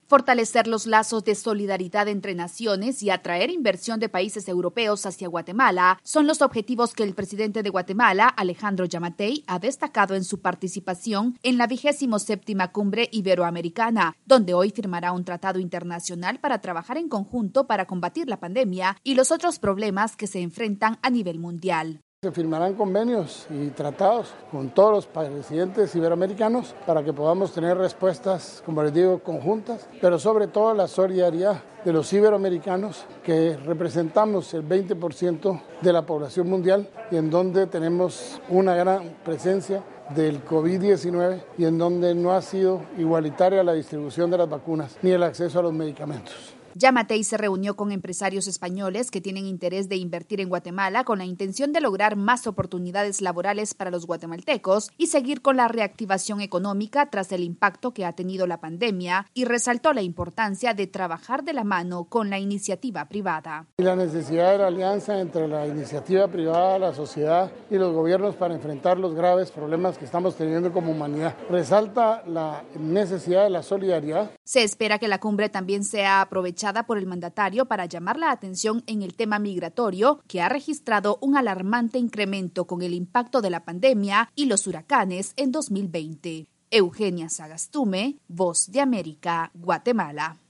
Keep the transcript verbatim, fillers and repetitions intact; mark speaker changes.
Speaker 1: Fortalecer los lazos de solidaridad entre naciones y atraer inversión de países europeos hacia Guatemala son los objetivos que el presidente de Guatemala, Alejandro Yamatei, ha destacado en su participación en la vigésimo séptima Cumbre Iberoamericana, donde hoy firmará un tratado internacional para trabajar en conjunto para combatir la pandemia y los otros problemas que se enfrentan a nivel mundial.
Speaker 2: Se firmarán convenios y tratados con todos los presidentes iberoamericanos para que podamos tener respuestas, como les digo, conjuntas, pero sobre todo la solidaridad de los iberoamericanos, que representamos el veinte por ciento de la población mundial y en donde tenemos una gran presencia del COVID diecinueve y en donde no ha sido igualitaria la distribución de las vacunas ni el acceso a los medicamentos.
Speaker 1: Yamatei se reunió con empresarios españoles que tienen interés de invertir en Guatemala con la intención de lograr más oportunidades laborales para los guatemaltecos y seguir con la reactivación económica tras el impacto que ha tenido la pandemia, y resaltó la importancia de trabajar de la mano con la iniciativa privada.
Speaker 2: Y la necesidad de la alianza entre la iniciativa privada, la sociedad y los gobiernos para enfrentar los graves problemas que estamos teniendo como humanidad. Resalta la necesidad de la solidaridad.
Speaker 1: Se espera que la cumbre también sea aprovechada por el mandatario para llamar la atención en el tema migratorio, que ha registrado un alarmante incremento con el impacto de la pandemia y los huracanes en dos mil veinte. Eugenia Sagastume, Voz de América, Guatemala.